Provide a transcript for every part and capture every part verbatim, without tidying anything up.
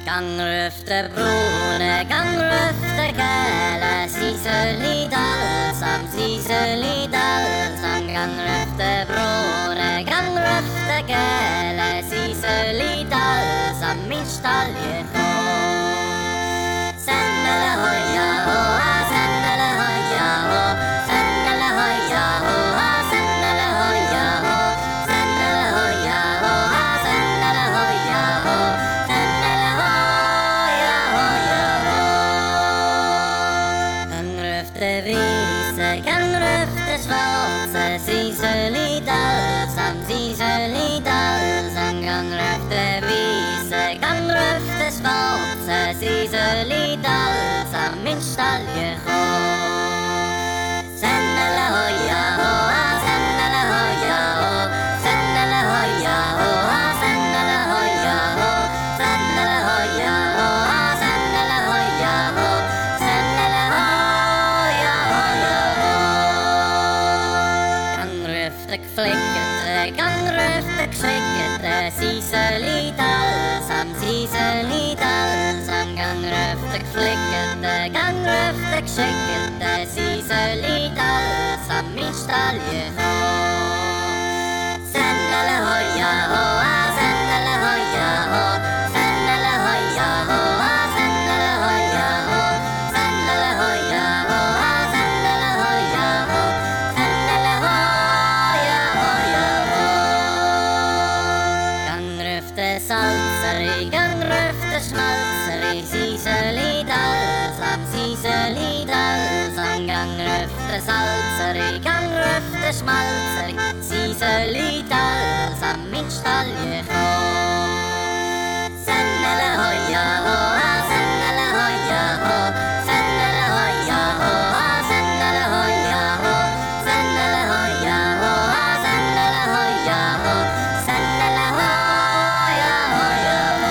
Gangrøfte brune, gangrøfte gæle, siseli dalsam, siseli dalsam. Gangrøfte brune, gangrøfte gæle, siseli dalsam, min stalje få. Sendele hoia hoa, sendele hoia ho, sendele hoia hoa, sendele hoia ho, sendele hoia hoa, sendele hoia ho, sendele hoia hoia ho. Gangrøfte vise, gangrøfte svartse, siseli dalsam, siseli dalsam. Gangrøfte vise, gangrøfte svartse, siseli dalsam, min stalje ho. Sendele hoia hoa, sendele hoia ho, sendele hoia hoa, sendele hoia ho, sendele hoia hoa, sendele hoia ho, sendele hoia hoia ho. Gangrøfte flikkete, gangrøfte skjeggete, siseli dalsam, siseli dalsam. Gangrøfte flikkete, gangrøfte skjeggete, siseli dalsam, min stalje ho. Sendele hoia hoa, sendele hoia ho, sendele hoia hoa, sendele hoia ho, sendele hoia hoa, sendele hoia ho, sendele hoia hoia ho. Gangrøfte salseri, gangrøfte smalseri, siseli dalsam, siseli dalsam. Gangrøfte salseri, gangrøfte smalseri, siseli dalsam, min stalje ho. Sendele hoia hoa, sendele hoia ho, sendele hoia hoa, sendele hoia ho, sendele hoia hoa, sendele hoia ho, sendele hoia hoia ho.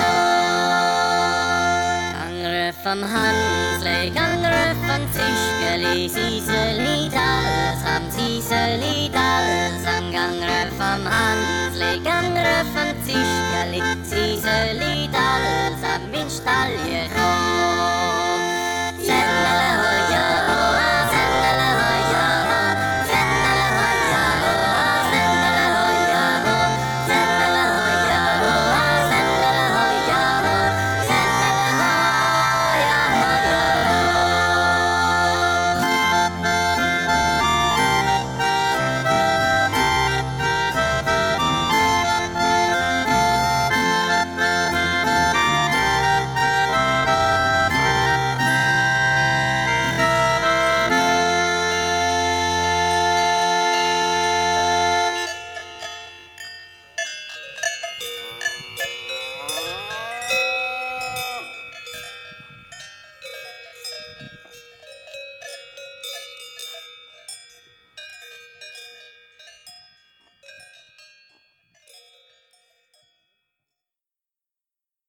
Gangrøfan hansle, gangrøfan tyskeli, siseli dalsam, siseli dalsam. Gangrøfan hansle, gangrøfan tyskeli, siseli dalsam, min stalje ho.